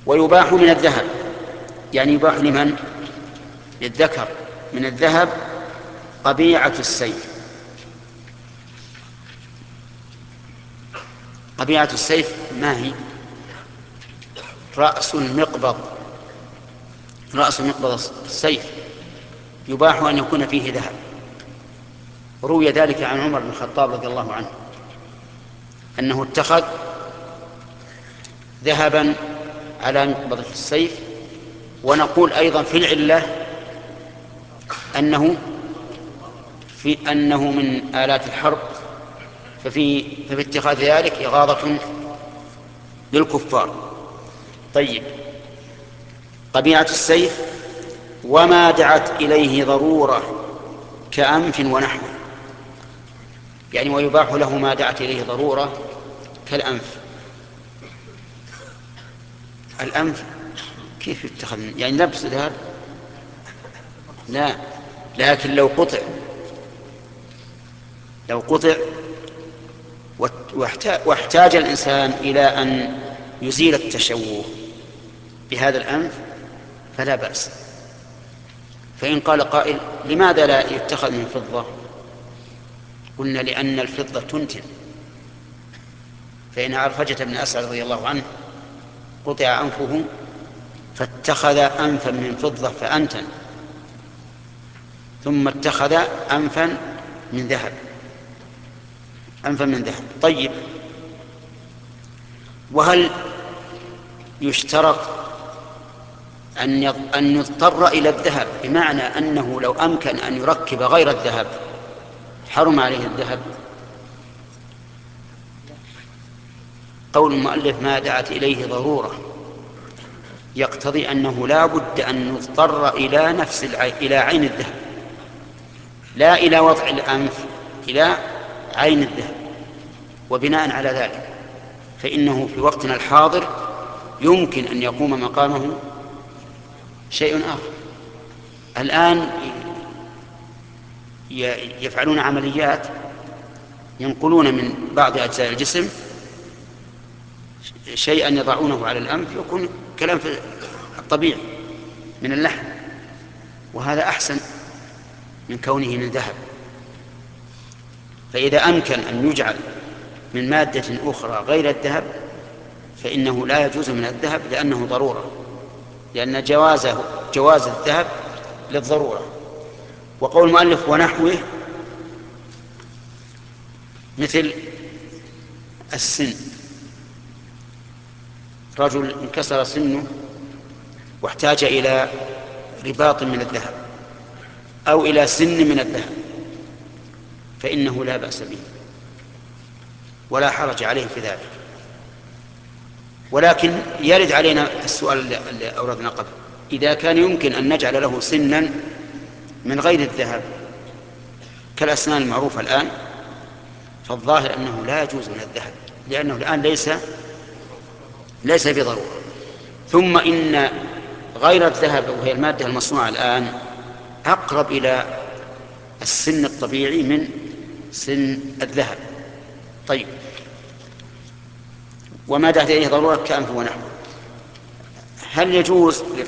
ويباح من الذهب، يعني يباح لمن؟ للذكر من الذهب قبيعة السيف. قبيعة السيف ما هي؟ رأس المقبض. رأس المقبض السيف يباح أن يكون فيه ذهب. روي ذلك عن عمر بن الخطاب رضي الله عنه أنه اتخذ ذهبا على مقبضة السيف. ونقول أيضا في العلة أنه من آلات الحرب، ففي اتخاذ ذلك إغاظة للكفار. طيب، قبيعة السيف وما دعت إليه ضرورة كأنف ونحوه، يعني ويباح له ما دعت إليه ضرورة كالأنف. الأنف كيف يتخذ؟ يعني لبس ذهب؟ لا، لكن لو قطع واحتاج الإنسان إلى أن يزيل التشوه بهذا الأنف فلا بأس. فإن قال قائل لماذا لا يتخذ من فضة؟ قلنا لأن الفضة تنتن. فإن عرفجة بن أسعد رضي الله عنه قطع أنفه فاتخذ أنفا من فضة فأنتن، ثم اتخذ أنفا من ذهب. طيب، وهل يشترط أن يضطر إلى الذهب، بمعنى أنه لو أمكن أن يركب غير الذهب حرم عليه الذهب؟ قول المؤلف ما دعت إليه ضرورة يقتضي أنه لا بد أن يضطر إلى عين الذهب، لا إلى وضع الأنف، إلى عين الذهب. وبناء على ذلك فإنه في وقتنا الحاضر يمكن أن يقوم مقامه شيء آخر. الآن يفعلون عمليات ينقلون من بعض أجزاء الجسم شيئا يضعونه على الأنف يكون كلام الطبيعي من اللحم، وهذا أحسن من كونه من ذهب. فإذا أمكن أن يجعل من مادة أخرى غير الذهب فإنه لا يجوز من الذهب، لأنه ضرورة، لأن جواز الذهب للضرورة. وقول المؤلف ونحوه مثل السن، رجل انكسر سنه واحتاج إلى رباط من الذهب أو إلى سن من الذهب فإنه لا بأس به ولا حرج عليه في ذلك. ولكن يرد علينا السؤال الذي أوردنا قبل، إذا كان يمكن أن نجعل له سنا من غير الذهب كالأسنان المعروفة الآن، فالظاهر أنه لا يجوز من الذهب، لأنه الآن ليس بضرورة. ثم إن غير الذهب وهي المادة المصنوعة الآن أقرب إلى السن الطبيعي من سن الذهب. طيب، وما دعت إليه ضرورة كأنف ونحو، هل يجوز